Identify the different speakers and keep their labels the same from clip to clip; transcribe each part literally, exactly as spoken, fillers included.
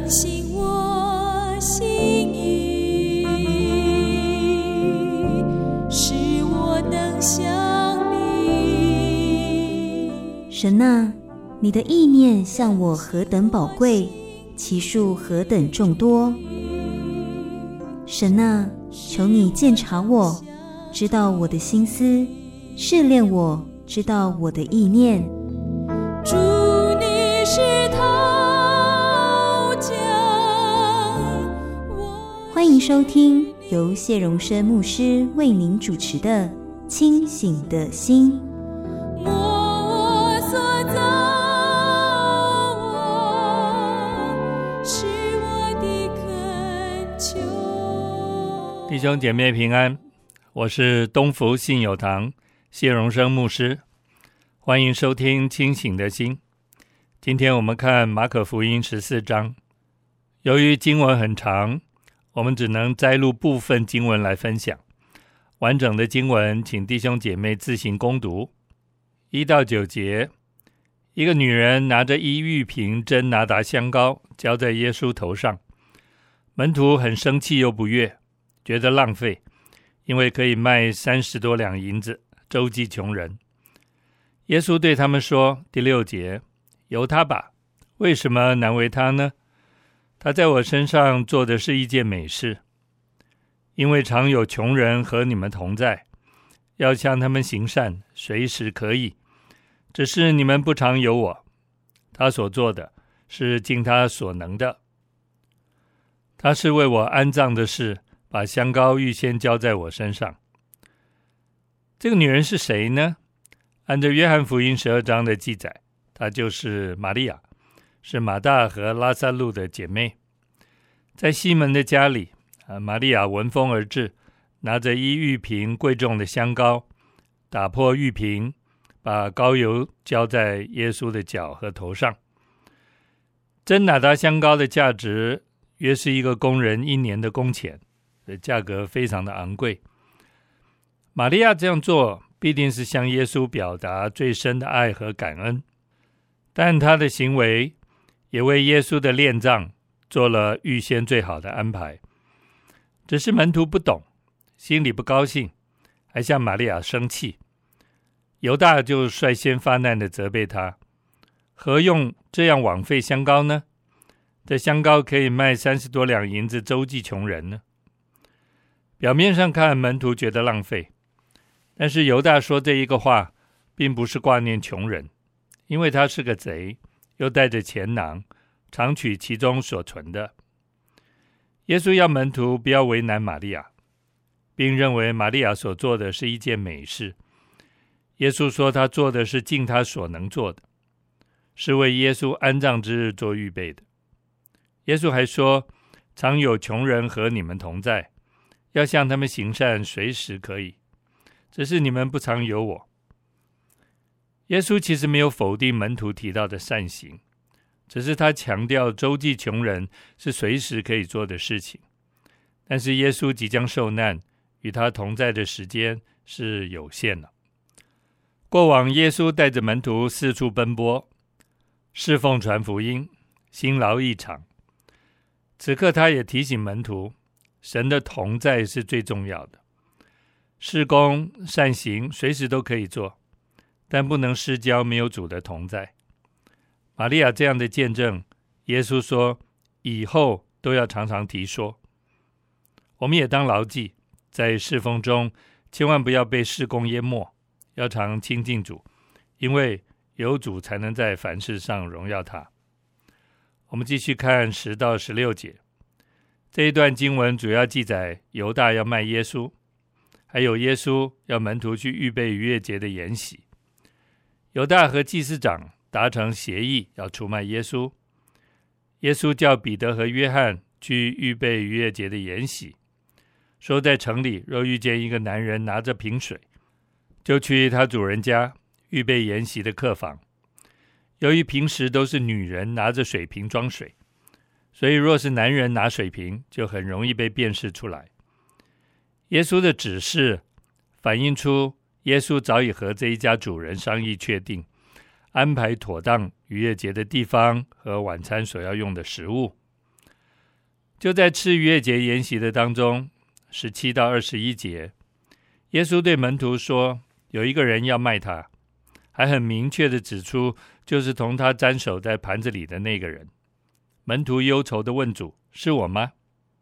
Speaker 1: 醒我心意，使我能想你。
Speaker 2: 神啊，你的意念向我何等宝贵，其数何等众多。神啊，求你鉴察我，知道我的心思，试炼我，知道我的意念。
Speaker 1: 主，你是陶匠，
Speaker 2: 欢迎收听由谢荣生牧师为您主持的《清醒的心》。
Speaker 1: 摸我所造，我是我的恳求。
Speaker 3: 弟兄姐妹平安，我是东福信友堂谢荣生牧师，欢迎收听清醒的心。今天我们看马可福音十四章，由于经文很长，我们只能摘录部分经文来分享，完整的经文请弟兄姐妹自行攻读。一到九节，一个女人拿着一玉瓶真拿达香膏浇在耶稣头上，门徒很生气又不悦，觉得浪费，因为可以卖三十多两银子，周济穷人。耶稣对他们说，第六节，由他吧，为什么难为他呢？他在我身上做的是一件美事，因为常有穷人和你们同在，要向他们行善，随时可以，只是你们不常有我。他所做的是尽他所能的，他是为我安葬的事，把香膏预先浇在我身上。这个女人是谁呢？按照约翰福音十二章的记载，她就是玛利亚，是马大和拉撒路的姐妹。在西门的家里，玛利亚闻风而至，拿着一玉瓶贵重的香膏，打破玉瓶，把膏油浇在耶稣的脚和头上。真拿达香膏的价值约是一个工人一年的工钱，价格非常的昂贵。玛利亚这样做必定是向耶稣表达最深的爱和感恩，但她的行为也为耶稣的殓葬做了预先最好的安排。只是门徒不懂，心里不高兴，还向玛利亚生气。犹大就率先发难地责备他，何用这样枉费香膏呢？这香膏可以卖三十多两银子，周济穷人呢。表面上看，门徒觉得浪费，但是犹大说这一个话并不是挂念穷人，因为他是个贼，又带着钱囊，常取其中所存的。耶稣要门徒不要为难玛利亚，并认为玛利亚所做的是一件美事。耶稣说他做的是尽他所能做的，是为耶稣安葬之日做预备的。耶稣还说，常有穷人和你们同在，要向他们行善，随时可以，只是你们不常有我。耶稣其实没有否定门徒提到的善行，只是他强调周济穷人是随时可以做的事情。但是耶稣即将受难，与他同在的时间是有限的。过往耶稣带着门徒四处奔波，侍奉传福音，辛劳异常。此刻他也提醒门徒，神的同在是最重要的。事工善行随时都可以做，但不能失焦没有主的同在。玛利亚这样的见证，耶稣说以后都要常常提说。我们也当牢记，在侍奉中千万不要被事工淹没，要常亲近主，因为有主才能在凡事上荣耀他。我们继续看十到十六节，这一段经文主要记载犹大要卖耶稣，还有耶稣要门徒去预备逾越节的筵席。犹大和祭司长达成协议，要出卖耶稣。耶稣叫彼得和约翰去预备逾越节的筵席，说在城里若遇见一个男人拿着瓶水，就去他主人家预备筵席的客房。由于平时都是女人拿着水瓶装水，所以若是男人拿水瓶，就很容易被辨识出来。耶稣的指示反映出耶稣早已和这一家主人商议确定，安排妥当逾越节的地方和晚餐所要用的食物。 就在吃逾越节筵席的当中，十七到二十一节，耶稣对门徒说，有一个人要卖他，还很明确地指出，就是同他沾手在盘子里的那个人。门徒忧愁地问主，是我吗？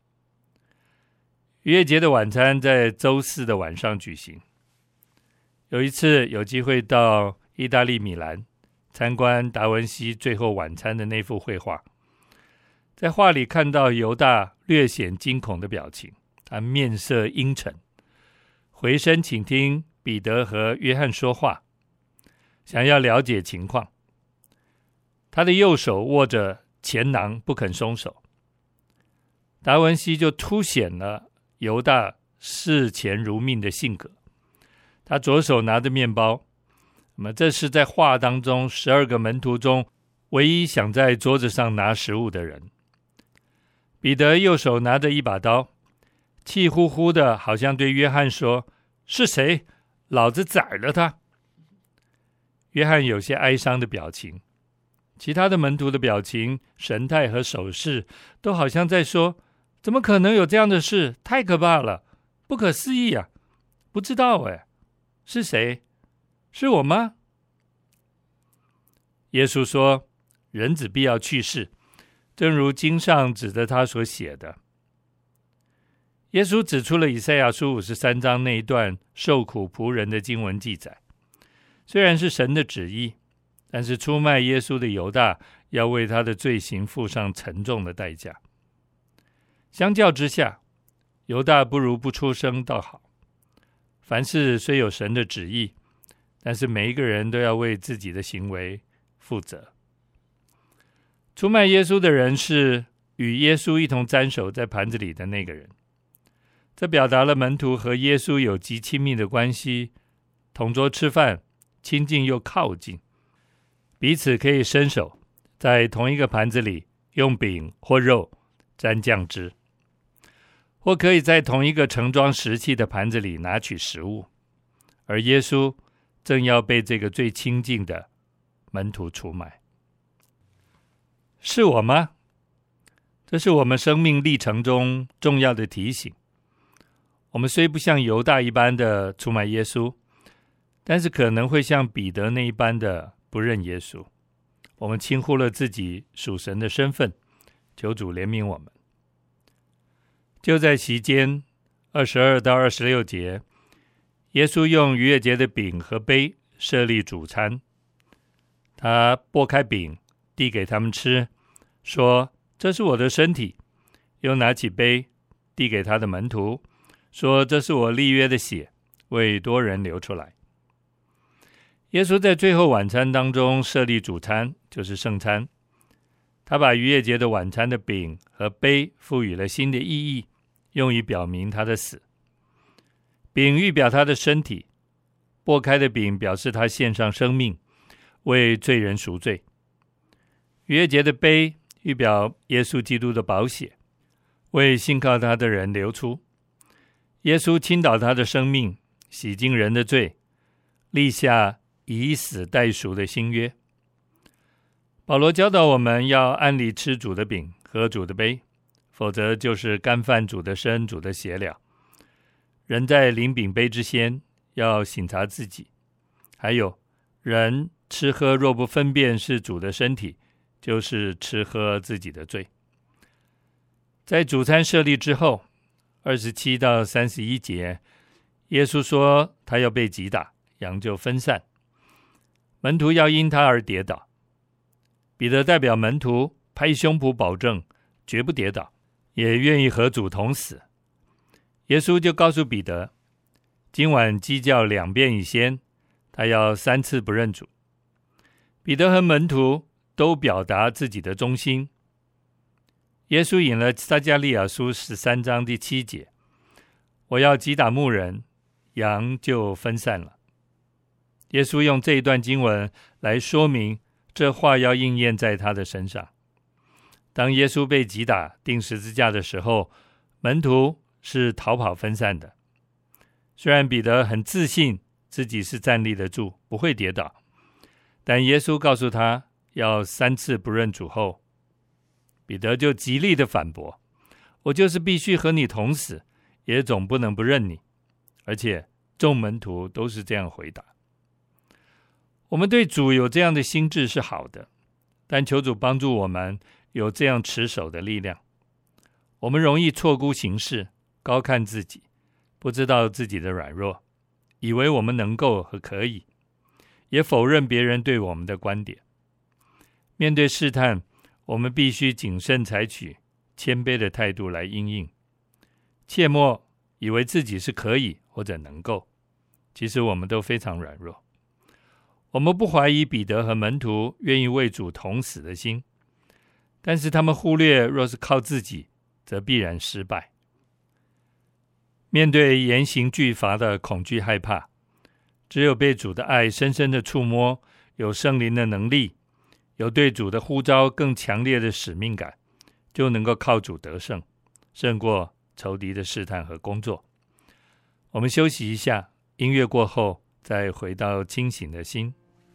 Speaker 3: 逾越节的晚餐在周四的晚上举行。有一次有机会到意大利米兰参观达文西最后晚餐的那幅绘画，在画里看到犹大略显惊恐的表情，他面色阴沉，回身倾听彼得和约翰说话，想要了解情况。他的右手握着钱囊不肯松手。达文西就凸显了犹大视钱如命的性格。他左手拿着面包，那么这是在画当中十二个门徒中唯一想在桌子上拿食物的人。彼得右手拿着一把刀，气呼呼的，好像对约翰说，是谁？老子宰了他。约翰有些哀伤的表情，其他的门徒的表情、神态和手势都好像在说，怎么可能有这样的事？太可怕了，不可思议啊！不知道哎，是谁？是我吗？耶稣说，人子必要去世，正如经上指着他所写的。耶稣指出了以赛亚书五十三章那一段受苦仆人的经文记载。虽然是神的旨意，但是出卖耶稣的犹大要为他的罪行付上沉重的代价。相较之下，犹大不如不出声倒好。凡事虽有神的旨意，但是每一个人都要为自己的行为负责。出卖耶稣的人是与耶稣一同沾手在盘子里的那个人。这表达了门徒和耶稣有极亲密的关系，同桌吃饭，亲近又靠近，彼此可以伸手在同一个盘子里用饼或肉沾酱汁，或可以在同一个盛装食器的盘子里拿取食物，而耶稣正要被这个最亲近的门徒出卖。是我吗？这是我们生命历程中重要的提醒。我们虽不像犹大一般的出卖耶稣，但是可能会像彼得那一般的不认耶稣。我们轻忽了自己属神的身份，求主怜悯我们。就在席间二十二到二十六节，耶稣用逾越节的饼和杯设立主餐。他拨开饼递给他们吃，说，这是我的身体。又拿起杯递给他的门徒，说，这是我立约的血，为多人流出来。耶稣在最后晚餐当中设立主餐，就是圣餐。他把逾越节的晚餐的饼和杯赋予了新的意义，用以表明他的死。饼预表他的身体，擘开的饼表示他献上生命，为罪人赎罪。逾越节的杯预表耶稣基督的宝血，为信靠他的人流出。耶稣倾倒他的生命，洗净人的罪，立下以死代赎的新约。保罗教导我们要按例吃主的饼，喝主的杯，否则就是干犯主的身、主的血了。人在领饼杯之先，要省察自己。还有，人吃喝若不分辨是主的身体，就是吃喝自己的罪。在主餐设立之后，二十七到三十一节，耶稣说他要被击打，羊就分散，门徒要因他而跌倒。彼得代表门徒拍胸脯保证绝不跌倒，也愿意和主同死。耶稣就告诉彼得，今晚鸡叫两遍以先，他要三次不认主。彼得和门徒都表达自己的忠心。耶稣引了撒迦利亚书十三章第七节，我要击打牧人，羊就分散了。耶稣用这一段经文来说明这话要应验在他的身上。当耶稣被击打钉十字架的时候，门徒是逃跑分散的。虽然彼得很自信自己是站立得住，不会跌倒，但耶稣告诉他要三次不认主后，彼得就极力的反驳， 我就是必须和你同死，也总不能不认你。而且众门徒都是这样回答。我们对主有这样的心志是好的，但求主帮助我们有这样持守的力量。我们容易错估形势，高看自己，不知道自己的软弱，以为我们能够和可以，也否认别人对我们的观点。面对试探，我们必须谨慎采取谦卑的态度来因应，切莫以为自己是可以或者能够，其实我们都非常软弱。我们不怀疑彼得和门徒愿意为主同死的心，但是他们忽略，若是靠自己，则必然失败。面对严刑峻法的恐惧害怕，只有被主的爱深深的触摸，有圣灵的能力，有对主的呼召更强烈的使命感，就能够靠主得胜，胜过仇敌的试探和工作。我们休息一下，音乐过后再回到清醒的心。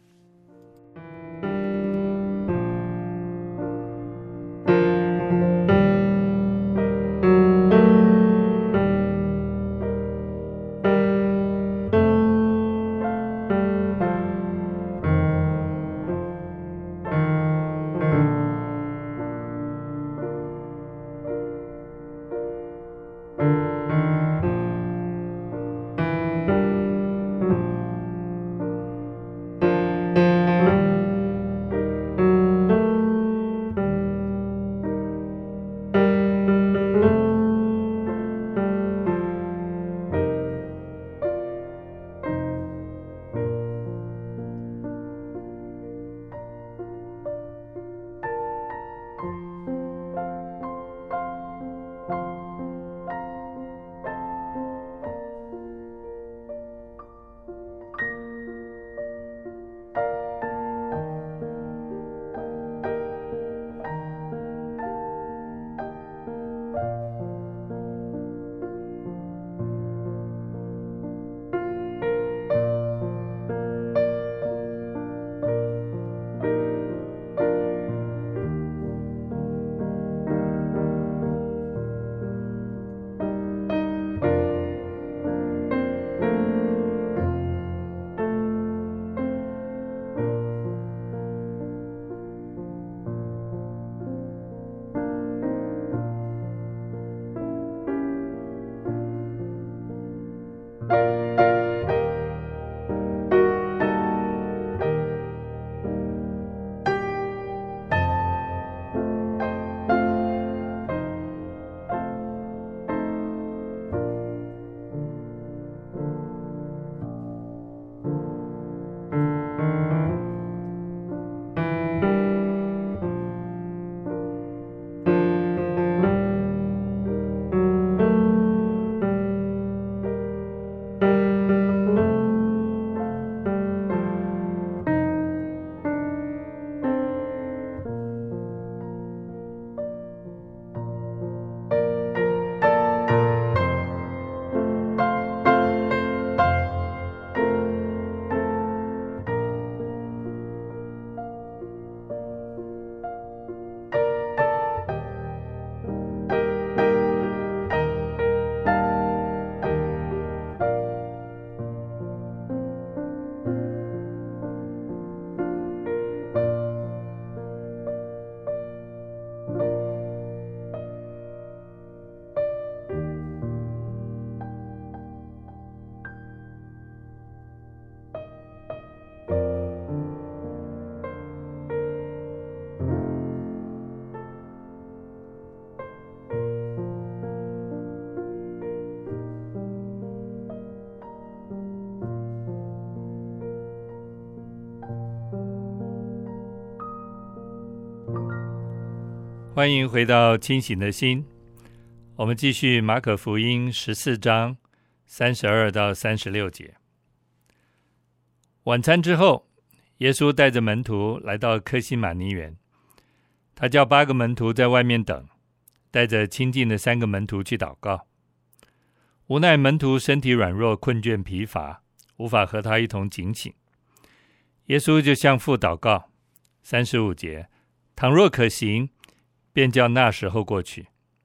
Speaker 3: 欢迎回到清醒的心，我们继续马可福音十四章三十二到三十六节。晚餐之后，耶稣带着门徒来到客西马尼园，他叫八个门徒在外面等，带着亲近的三个门徒去祷告。无奈门徒身体软弱，困倦疲乏，无法和他一同警醒。耶稣就向父祷告。三十五节，倘若可行，便叫那时候过去。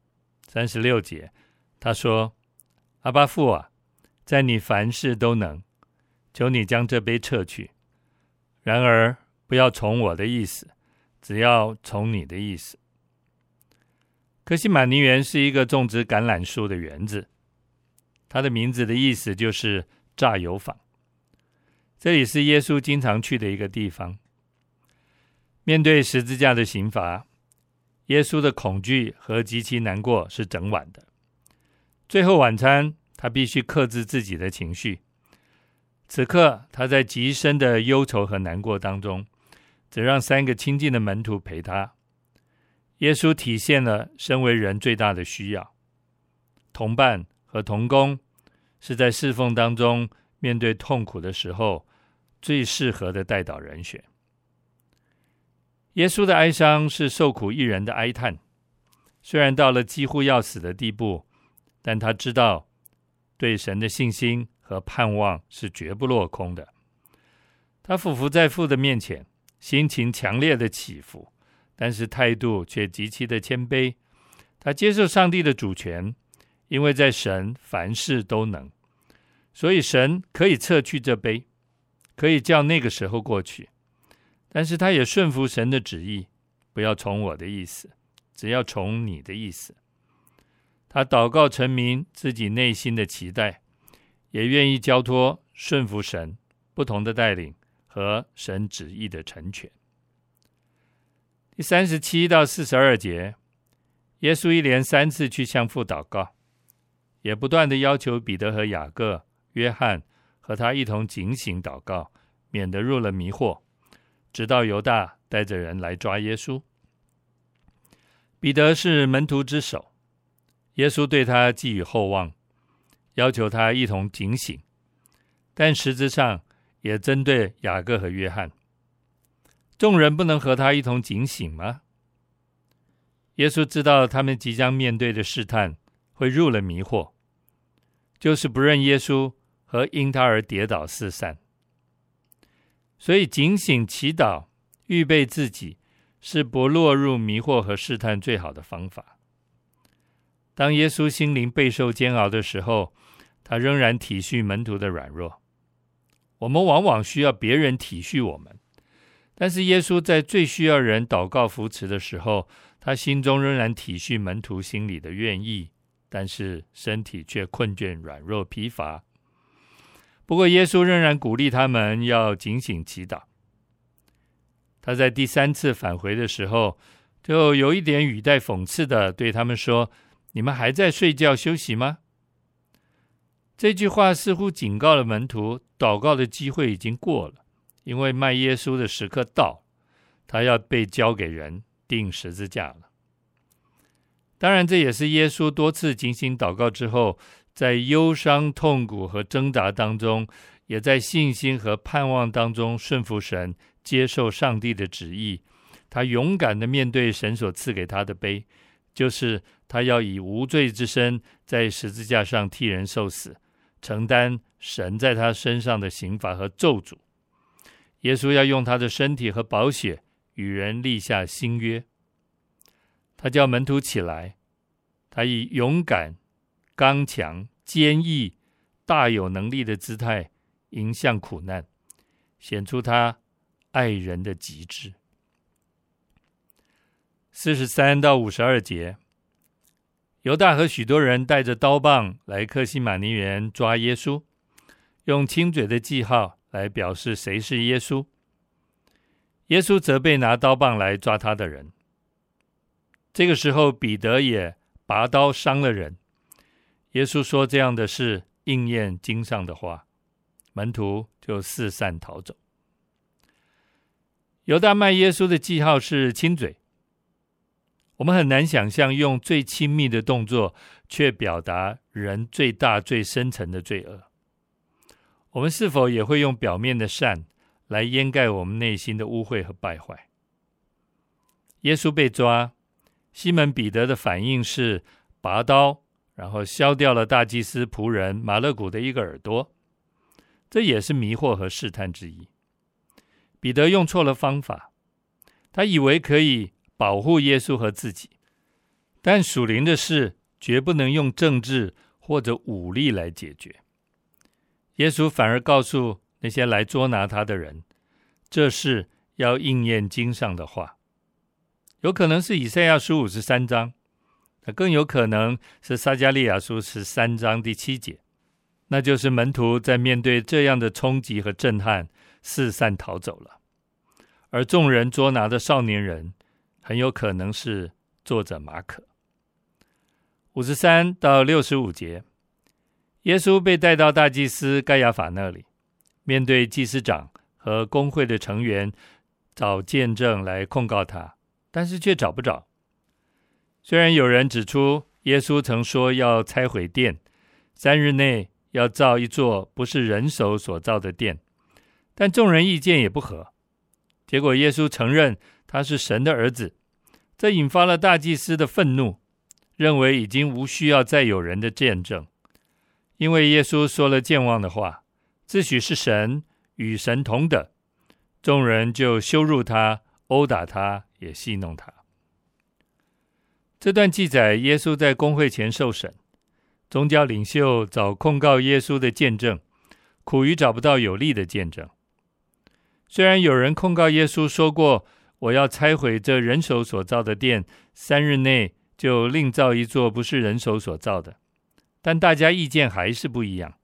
Speaker 3: 三十六节，他说：阿爸父啊，在你凡事都能，求你将这杯撤去，然而不要从我的意思，只要从你的意思。客西马尼园是一个种植橄榄树的园子，它的名字的意思就是榨油坊。这里是耶稣经常去的一个地方。面对十字架的刑罚，耶稣的恐惧和极其难过是整晚的。最后晚餐，他必须克制自己的情绪。此刻他在极深的忧愁和难过当中，只让三个亲近的门徒陪他。耶稣体现了身为人最大的需要。同伴和同工是在侍奉当中面对痛苦的时候最适合的代祷人选。耶稣的哀伤是受苦一人的哀叹，虽然到了几乎要死的地步，但他知道对神的信心和盼望是绝不落空的。他俯伏在父的面前，心情强烈的起伏，但是态度却极其的谦卑。他接受上帝的主权，因为在神凡事都能，所以神可以撤去这杯，可以叫那个时候过去。但是他也顺服神的旨意，不要从我的意思，只要从你的意思。他祷告陈明自己内心的期待，也愿意交托顺服神不同的带领和神旨意的成全。第三十七到四十二节，耶稣一连三次去向父祷告，也不断的要求彼得和雅各、约翰和他一同警醒祷告，免得入了迷惑，直到犹大带着人来抓耶稣。彼得是门徒之首，耶稣对他寄予厚望，要求他一同警醒，但实质上也针对雅各和约翰。众人不能和他一同警醒吗？耶稣知道他们即将面对的试探会入了迷惑，就是不认耶稣和因他而跌倒四散。所以警醒祈祷，预备自己，是不落入迷惑和试探最好的方法。当耶稣心灵备受煎熬的时候，他仍然体恤门徒的软弱。我们往往需要别人体恤我们，但是耶稣在最需要人祷告扶持的时候，他心中仍然体恤门徒心里的愿意，但是身体却困倦、软弱、疲乏。不过耶稣仍然鼓励他们要警醒祈祷。他在第三次返回的时候，就有一点语带讽刺的对他们说：你们还在睡觉休息吗？这句话似乎警告了门徒，祷告的机会已经过了，因为卖耶稣的时刻到，他要被交给人钉十字架了。当然，这也是耶稣多次警醒祷告之后，在忧伤、痛苦和挣扎当中，也在信心和盼望当中顺服神，接受上帝的旨意。他勇敢地面对神所赐给他的杯，就是他要以无罪之身在十字架上替人受死，承担神在他身上的刑罚和咒诅。耶稣要用他的身体和宝血与人立下新约。他叫门徒起来，他以勇敢、刚强、坚毅、大有能力的姿态迎向苦难，显出他爱人的极致。四十三到五十二节，犹大和许多人带着刀棒来客西马尼园抓耶稣，用亲嘴的记号来表示谁是耶稣。耶稣责备拿刀棒来抓他的人。这个时候彼得也拔刀伤了人。耶稣说这样的事应验经上的话，门徒就四散逃走。犹大卖耶稣的记号是亲嘴。我们很难想象用最亲密的动作却表达人最大最深层的罪恶。我们是否也会用表面的善来掩盖我们内心的污秽和败坏？耶稣被抓，西门彼得的反应是拔刀，然后削掉了大祭司仆人马勒古的一个耳朵，这也是迷惑和试探之一。彼得用错了方法，他以为可以保护耶稣和自己，但属灵的事绝不能用政治或者武力来解决。耶稣反而告诉那些来捉拿他的人，这是要应验经上的话，有可能是以赛亚书五十三章，更有可能是撒迦利亚书十三章第七节，那就是门徒在面对这样的冲击和震撼，四散逃走了。而众人捉拿的少年人，很有可能是作者马可。五十三到六十五节，耶稣被带到大祭司该亚法那里，面对祭司长和公会的成员，找见证来控告他，但是却找不着。虽然有人指出耶稣曾说要拆毁殿，三日内要造一座不是人手所造的殿，但众人意见也不合。结果耶稣承认他是神的儿子，这引发了大祭司的愤怒，认为已经无需要再有人的见证，因为耶稣说了健忘的话，自诩是神，与神同等，众人就羞辱他，殴打他，也戏弄他。这段记载耶稣在公会前受审，宗教领袖找控告耶稣的见证，苦于找不到有力的见证。虽然有人控告耶稣说过，我要拆毁这人手所造的殿，三日内就另造一座不是人手所造的，但大家意见还是不一样。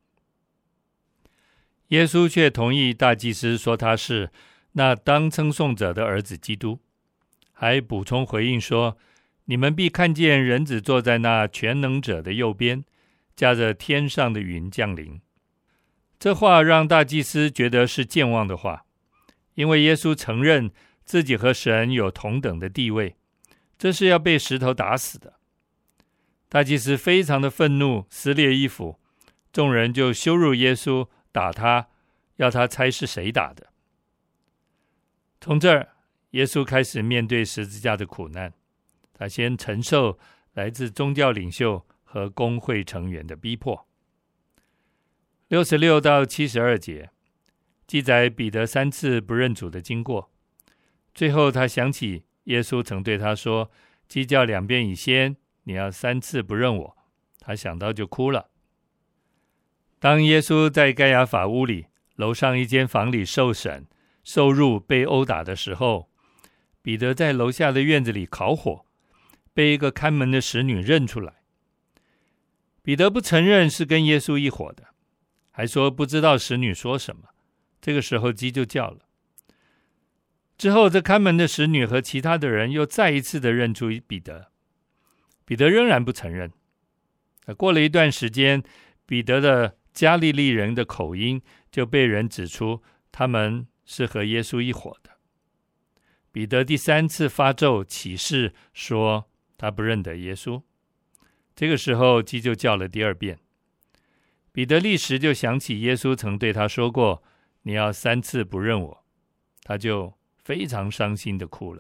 Speaker 3: 耶稣却同意大祭司说他是那当称颂者的儿子基督，还补充回应说，你们必看见人子坐在那全能者的右边，驾着天上的云降临。这话让大祭司觉得是健忘的话，因为耶稣承认自己和神有同等的地位，这是要被石头打死的。大祭司非常的愤怒，撕裂衣服，众人就羞辱耶稣，打他，要他猜是谁打的。从这儿，耶稣开始面对十字架的苦难，他先承受来自宗教领袖和公会成员的逼迫。六十六到七十二节记载彼得三次不认主的经过，最后他想起耶稣曾对他说，鸡叫两遍以先，你要三次不认我，他想到就哭了。当耶稣在该亚法屋里楼上一间房里受审、受辱、被殴打的时候，彼得在楼下的院子里烤火，被一个看门的使女认出来。彼得不承认是跟耶稣一伙的，还说不知道使女说什么。这个时候鸡就叫了。之后这看门的使女和其他的人又再一次的认出彼得，彼得仍然不承认。过了一段时间，彼得的加利利人的口音就被人指出他们是和耶稣一伙的。彼得第三次发咒起誓说他不认得耶稣，这个时候鸡就叫了第二遍。彼得立时就想起耶稣曾对他说过，你要三次不认我，他就非常伤心的哭了。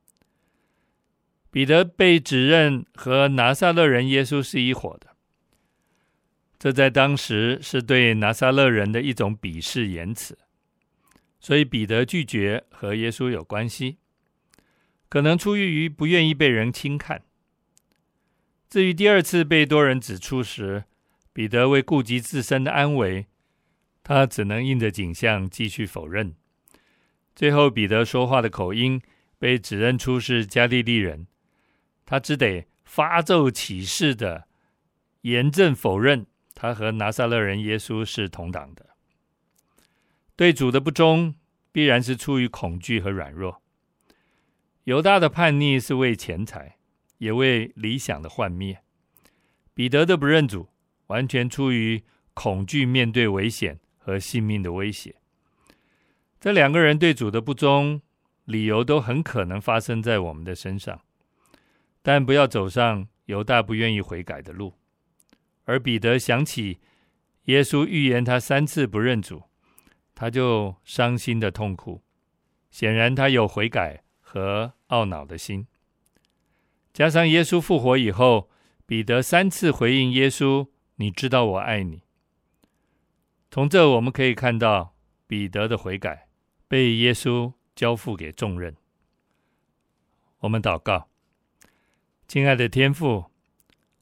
Speaker 3: 彼得被指认和拿撒勒人耶稣是一伙的，这在当时是对拿撒勒人的一种鄙视言辞，所以彼得拒绝和耶稣有关系，可能出于不愿意被人轻看。至于第二次被多人指出时，彼得为顾及自身的安危，他只能硬着颈项继续否认。最后彼得说话的口音被指认出是加利利人，他只得发咒起誓的严正否认他和拿撒勒人耶稣是同党的。对主的不忠必然是出于恐惧和软弱。犹大的叛逆是为钱财，也为理想的幻灭。彼得的不认主完全出于恐惧面对危险和性命的威胁。这两个人对主的不忠，理由都很可能发生在我们的身上，但不要走上犹大不愿意悔改的路。而彼得想起耶稣预言他三次不认主，他就伤心的痛哭，显然他有悔改和懊恼的心。加上耶稣复活以后，彼得三次回应耶稣，你知道我爱你。从这我们可以看到彼得的悔改被耶稣交付给众人。我们祷告，亲爱的天父，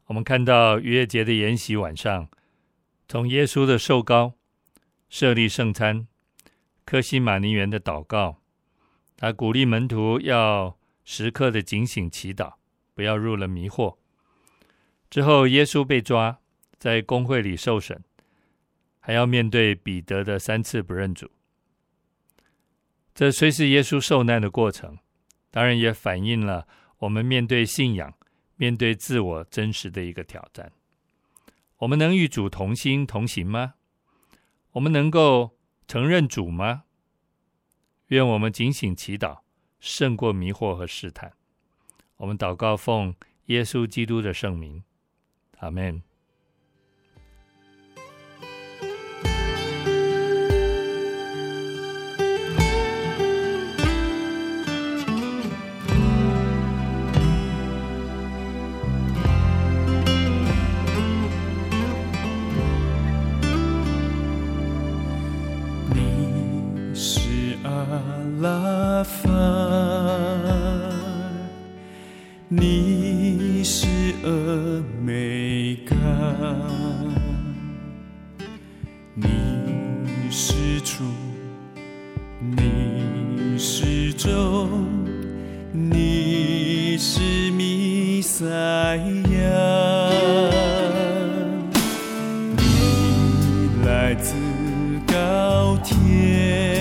Speaker 3: 我们看到逾越节的筵席晚上，从耶稣的受膏、设立圣餐、客西马尼园的祷告，他鼓励门徒要时刻的警醒祈祷，不要入了迷惑。之后耶稣被抓，在公会里受审，还要面对彼得的三次不认主。这虽是耶稣受难的过程，当然也反映了我们面对信仰、面对自我真实的一个挑战。我们能与主同心同行吗？我们能够承认主吗？愿我们警醒祈祷，胜过迷惑和试探。我们祷告奉耶稣基督的圣名，阿们。
Speaker 4: 拉法，你是俄美嘎，你是主，你是终，你是弥赛亚，你来自高天，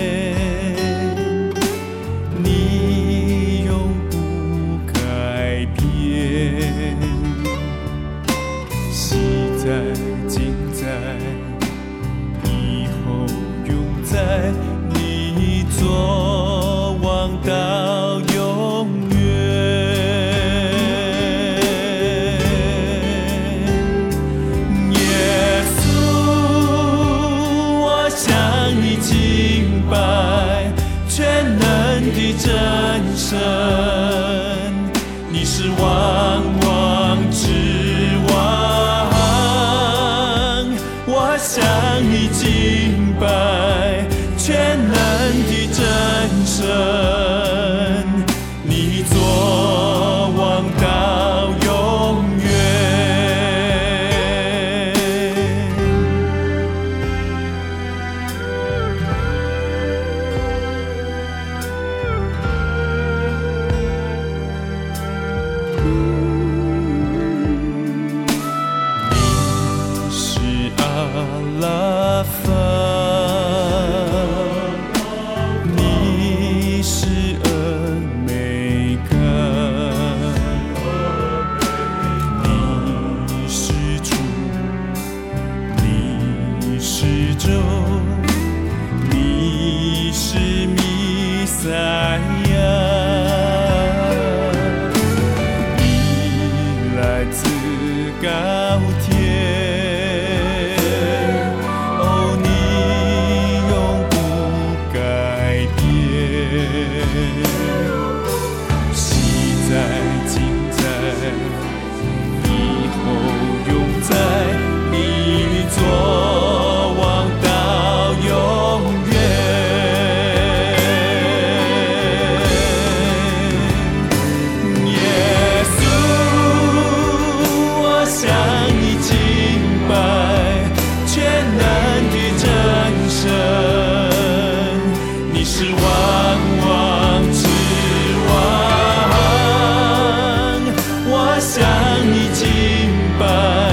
Speaker 4: 今在以后永在，你作王到永远。耶稣，我向你敬拜，全能的真神，你是万王之王。我向你敬拜，全能的真神，你作王到永远。你是阿拉法，你是俄美嘎，你是主，你是终，你是弥赛亚，你来自高天。向你敬拜。